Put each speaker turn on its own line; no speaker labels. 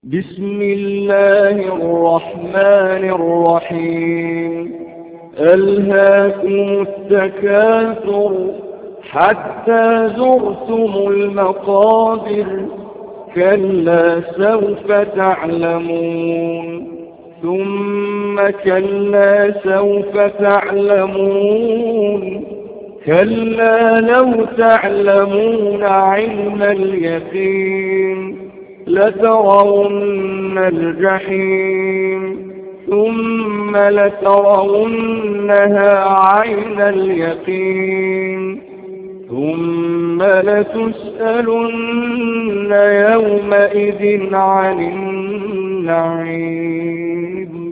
بسم الله الرحمن الرحيم. ألهاكم التكاثر حتى زرتم المقابر، كلا سوف تعلمون ثم كلا سوف تعلمون، كلا لو تعلمون علم اليقين لترون الجحيم ثم لترونها عين اليقين ثم لتسألن يومئذ عن النعيم.